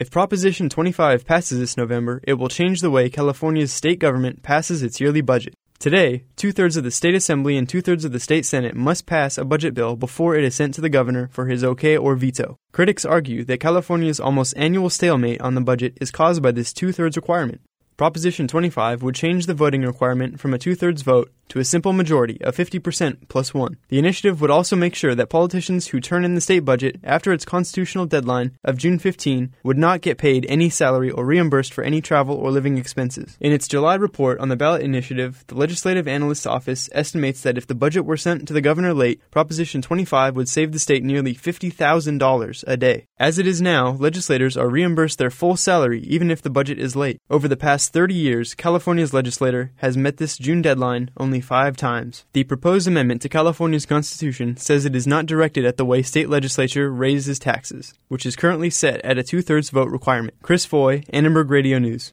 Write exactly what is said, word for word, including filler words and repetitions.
If Proposition twenty-five passes this November, it will change the way California's state government passes its yearly budget. Today, two-thirds of the state assembly and two-thirds of the state senate must pass a budget bill before it is sent to the governor for his okay or veto. Critics argue that California's almost annual stalemate on the budget is caused by this two-thirds requirement. Proposition twenty-five would change the voting requirement from a two-thirds vote to a simple majority of fifty percent plus one. The initiative would also make sure that politicians who turn in the state budget after its constitutional deadline of June fifteenth would not get paid any salary or reimbursed for any travel or living expenses. In its July report on the ballot initiative, the Legislative Analyst's Office estimates that if the budget were sent to the governor late, Proposition twenty-five would save the state nearly fifty thousand dollars a day. As it is now, legislators are reimbursed their full salary even if the budget is late. Over the past thirty years, California's legislature has met this June deadline only five times. The proposed amendment to California's Constitution says it is not directed at the way state legislature raises taxes, which is currently set at a two-thirds vote requirement. Chris Foy, Annenberg Radio News.